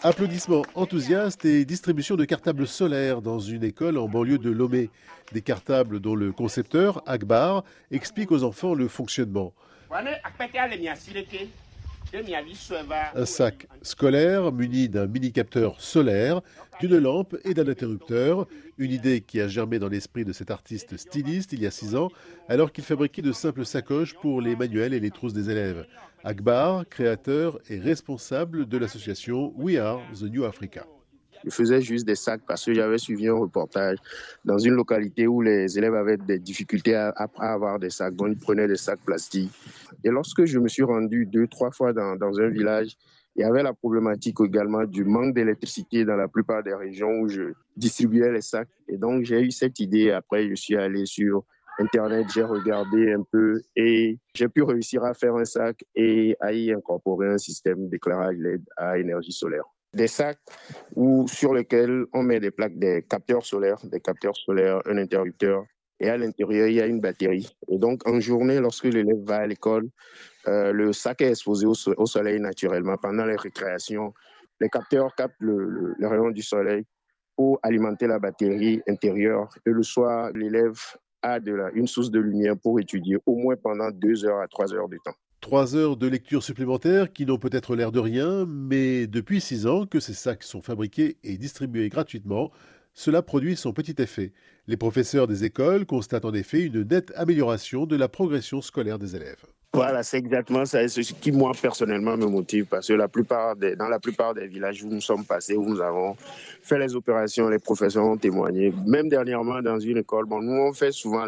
Applaudissements enthousiastes et distribution de cartables solaires dans une école en banlieue de Lomé. Des cartables dont le concepteur, Akbar, explique aux enfants le fonctionnement. Un sac scolaire muni d'un mini-capteur solaire, d'une lampe et d'un interrupteur. Une idée qui a germé dans l'esprit de cet artiste styliste il y a 6 ans, alors qu'il fabriquait de simples sacoches pour les manuels et les trousses des élèves. Akbar, créateur et responsable de l'association We Are the New Africa. Je faisais juste des sacs parce que j'avais suivi un reportage dans une localité où les élèves avaient des difficultés à avoir des sacs, donc ils prenaient des sacs plastiques. Et lorsque je me suis rendu 2-3 fois dans un village, il y avait la problématique également du manque d'électricité dans la plupart des régions où je distribuais les sacs. Et donc j'ai eu cette idée. Après, je suis allé sur Internet, j'ai regardé un peu et j'ai pu réussir à faire un sac et à y incorporer un système d'éclairage LED à énergie solaire. Des sacs sur lesquels on met des capteurs solaires, un interrupteur, et à l'intérieur, il y a une batterie. Et donc, en journée, lorsque l'élève va à l'école, le sac est exposé au soleil naturellement. Pendant les récréations, les capteurs captent le rayon du soleil pour alimenter la batterie intérieure. Et le soir, l'élève a une source de lumière pour étudier au moins pendant 2 heures à 3 heures de temps. 3 heures de lecture supplémentaires qui n'ont peut-être l'air de rien, mais depuis 6 ans que ces sacs sont fabriqués et distribués gratuitement, cela produit son petit effet. Les professeurs des écoles constatent en effet une nette amélioration de la progression scolaire des élèves. Voilà, c'est exactement ça. C'est ce qui, moi, personnellement, me motive parce que dans la plupart des villages où nous sommes passés, où nous avons fait les opérations, les professeurs ont témoigné. Même dernièrement, dans une école, nous, on fait souvent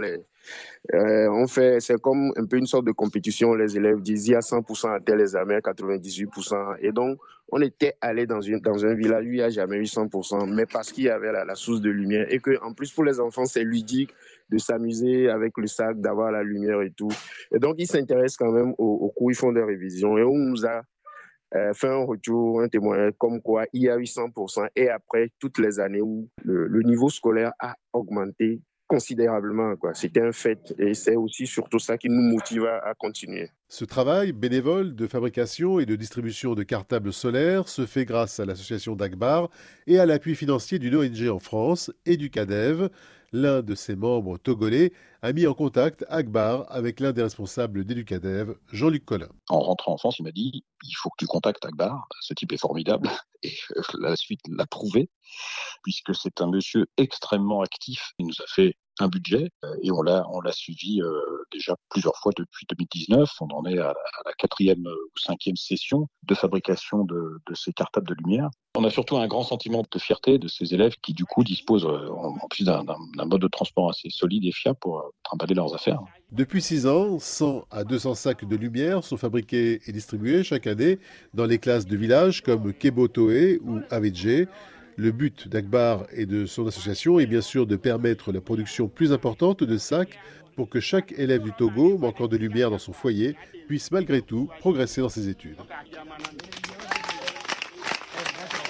c'est comme un peu une sorte de compétition. Les élèves disent il y a 100% à tel examen, 98%. Et donc, on était allé dans un village où il n'y a jamais eu 100%, mais parce qu'il y avait la source de lumière. Et qu'en plus, pour les enfants, c'est ludique de s'amuser avec le sac, d'avoir la lumière et tout. Et donc, ils s'intéressent quand même aux cours, ils font des révisions. Et on nous a fait un retour, un témoignage comme quoi il y a eu 100%. Et après, toutes les années où le niveau scolaire a augmenté considérablement, quoi. C'était un fait et c'est aussi surtout ça qui nous motive à continuer. Ce travail bénévole de fabrication et de distribution de cartables solaires se fait grâce à l'association d'Akbar et à l'appui financier d'une ONG en France et du CADEV. L'un de ses membres togolais a mis en contact Akbar avec l'un des responsables d'Educadev, Jean-Luc Collin. En rentrant en France, il m'a dit « Il faut que tu contactes Akbar, ce type est formidable ». Et la suite l'a prouvé, puisque c'est un monsieur extrêmement actif. Il nous a fait un budget et on l'a suivi déjà plusieurs fois depuis 2019. On en est à la 4e ou 5e session de fabrication de ces cartables de lumière. On a surtout un grand sentiment de fierté de ces élèves qui du coup disposent en plus d'un mode de transport assez solide et fiable pour trimballer leurs affaires. Depuis 6 ans, 100 à 200 sacs de lumière sont fabriqués et distribués chaque année dans les classes de villages comme Kebotoé ou Avedje. Le but d'Akbar et de son association est bien sûr de permettre la production plus importante de sacs pour que chaque élève du Togo manquant de lumière dans son foyer puisse malgré tout progresser dans ses études.